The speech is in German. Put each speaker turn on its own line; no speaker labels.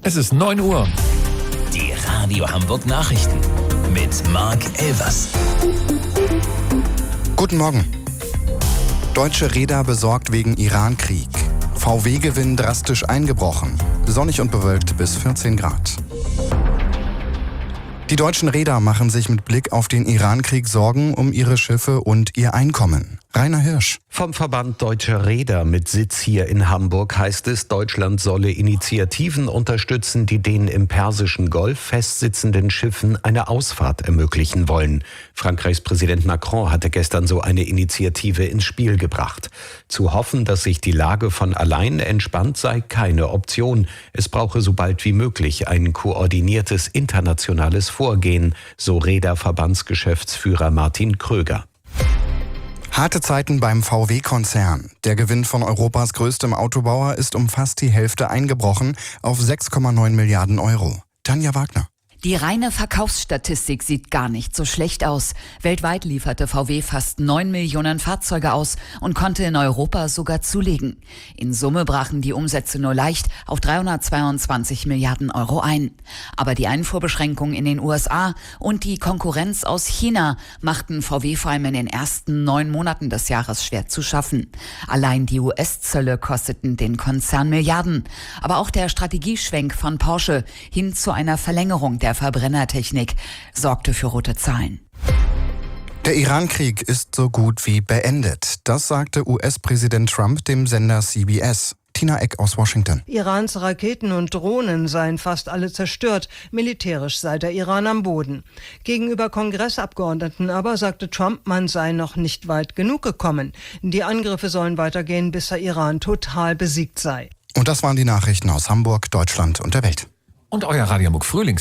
Es ist 9 Uhr.
Die Radio Hamburg Nachrichten mit Marc Elvers.
Guten Morgen. Deutsche Räder besorgt wegen Iran-Krieg. VW-Gewinn drastisch eingebrochen. Sonnig und bewölkt bis 14 Grad. Die deutschen Reeder machen sich mit Blick auf den Iran-Krieg Sorgen um ihre Schiffe und ihr Einkommen. Rainer Hirsch.
Vom Verband Deutscher Reeder mit Sitz hier in Hamburg heißt es, Deutschland solle Initiativen unterstützen, die den im Persischen Golf festsitzenden Schiffen eine Ausfahrt ermöglichen wollen. Frankreichs Präsident Macron hatte gestern so eine Initiative ins Spiel gebracht. Zu hoffen, dass sich die Lage von allein entspannt, sei keine Option. Es brauche so bald wie möglich ein koordiniertes internationales Vorgehen, so Reederverbandsgeschäftsführer Martin Kröger.
Harte Zeiten beim VW-Konzern. Der Gewinn von Europas größtem Autobauer ist um fast die Hälfte eingebrochen auf 6,9 Milliarden Euro. Tanja Wagner.
Die reine Verkaufsstatistik sieht gar nicht so schlecht aus. Weltweit lieferte VW fast 9 Millionen Fahrzeuge aus und konnte in Europa sogar zulegen. In Summe brachen die Umsätze nur leicht auf 322 Milliarden Euro ein. Aber die Einfuhrbeschränkungen in den USA und die Konkurrenz aus China machten VW vor allem in den ersten 9 Monaten des Jahres schwer zu schaffen. Allein die US-Zölle kosteten den Konzern Milliarden. Aber auch der Strategieschwenk von Porsche hin zu einer Verlängerung der Verbrennertechnik sorgte für rote Zahlen.
Der Iran-Krieg ist so gut wie beendet. Das sagte US-Präsident Trump dem Sender CBS. Tina Eck aus Washington.
Irans Raketen und Drohnen seien fast alle zerstört. Militärisch sei der Iran am Boden. Gegenüber Kongressabgeordneten aber sagte Trump, man sei noch nicht weit genug gekommen. Die Angriffe sollen weitergehen, bis der Iran total besiegt sei.
Und das waren die Nachrichten aus Hamburg, Deutschland und der Welt.
Und euer Radio Hamburg Frühlings